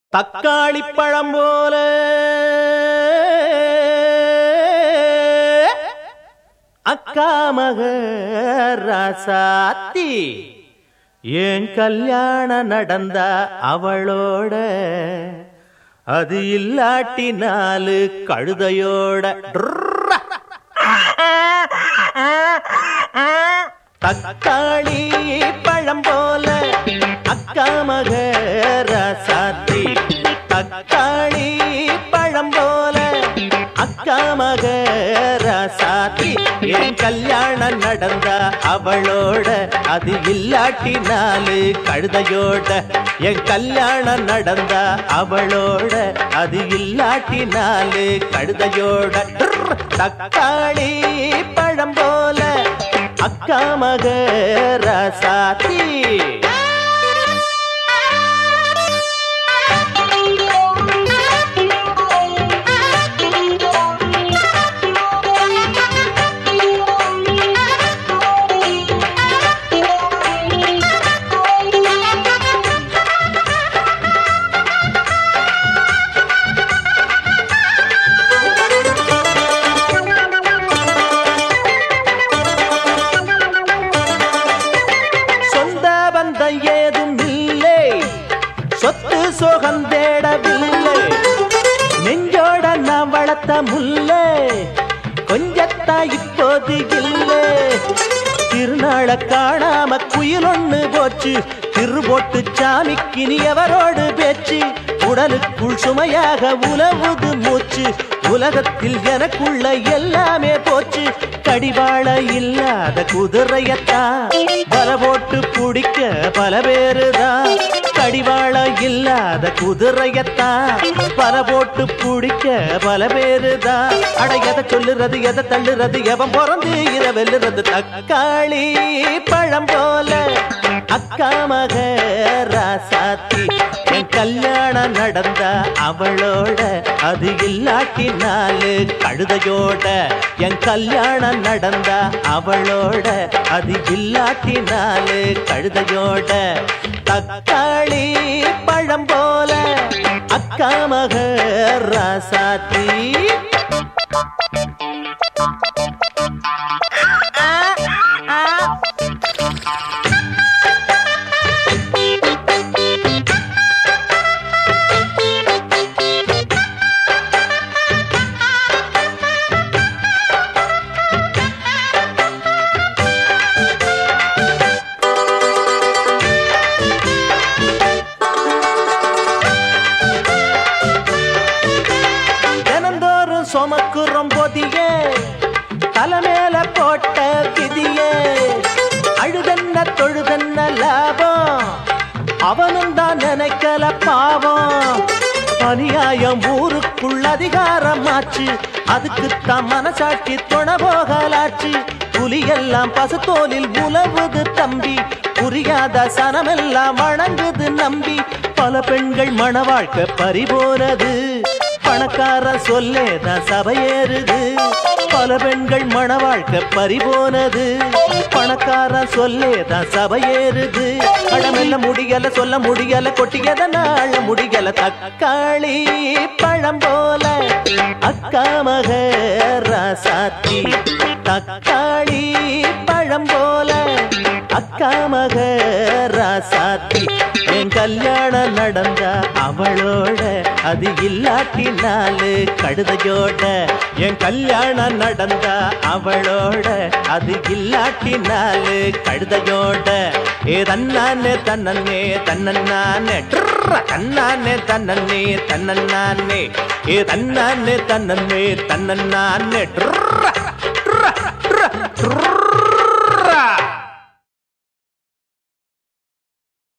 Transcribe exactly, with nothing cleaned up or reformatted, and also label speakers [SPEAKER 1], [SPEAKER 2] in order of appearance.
[SPEAKER 1] தக்காளி பழம் போல அக்கா மக ராசாத்தி ஏன் கல்யாணம் நடந்தா அவளோட அது இல்லாட்டி நாலு கழுதையோட தக்காளி பழம் போல அக்கா மக ராசாத்தி தக்காளி பழம் போல அக்கா மக ராசாத்தி என் கல்யாணம் நடந்தா அவளோட அது இல்லாட்டி நாலு கழுதையோட என் கல்யாணம் நடந்தா அவளோட அது இல்லாட்டி நாலு கழுதையோட தக்காளி பழம் போல அக்கா மக ராசாத்தி சொத்து சோகம் தேடவில்லை நெஞ்சோட நான் வளர்த்த முல்லை கொஞ்சத்தா இப்போது இல்லை திருநாள காணாம குயில் ஒண்ணு போச்சு திரு போட்டு சாமிக்கு நீ எவரோடு பேச்சு உடலுக்குள் சுமையாக உலவுது மூச்சு உலகத்தில் எனக்குள்ள எல்லாமே போச்சு கடிவாள இல்லாத குதிரையத்தான் பல போட்டு பிடிக்க பல பேருதான் கடிவாள இல்லாத குதிரையத்தான் பல போட்டு பிடிக்க பல பேருதான் அட எதை சொல்லுறது எதை தள்ளுறது எவன் பிறந்து இதை வெல்லுறது தக்காளி பழம் போல அக்கா மக ராசாத்தி என் கல்யாணம் நடந்தா அவளோட அது இல்லாட்டி நாலு கழுதையோட என் கல்யாணம் நடந்தா அவளோட அது இல்லாட்டி நாலு கழுதையோட தக்காளி பழம் போல அக்கா மக ராசாத்தி சொமக்குறம் பொதியே தலைமேல போட்ட விதியே அழுதன்ன தொழுதன்ன லாபம் அவனும் தான் நினைக்கல பாவம் அநியாயம் ஊருக்குள் அதிகாரம் ஆச்சு அதுக்குத்தான் மனசாட்சி தொண போகலாச்சு புலியெல்லாம் பசுத்தோலில் உலவுது தம்பி புரியாத சனமெல்லாம் வணங்குது நம்பி பல பெண்கள் மன வாழ்க்கை பறிபோனது பணக்கார சொல்லேதான் சபையேறுது பல பெண்கள் மன வாழ்க்கை பறிபோனது பணக்கார சொல்லேதான் சபையேறுது அடமெல்ல முடியல சொல்ல முடியல கொட்டியத நாள முடியல தக்காளி பழம் போல அக்கா மக ராசாத்தி தக்காளி பழம் போல அக்கா மக ராசாத்தி என் கல்யாணம் நடந்தா அவளோட அது இல்லாட்டி நாலு கழுதையோட என் கல்யாணம் நடந்தா அவளோட அது இல்லாட்டி நாலு கழுதையோட ஏ தன்னானே தன்னே தன்னே தன்னானே தன்னே தன்னே ஏ தன்னானே தன்னே தன்னே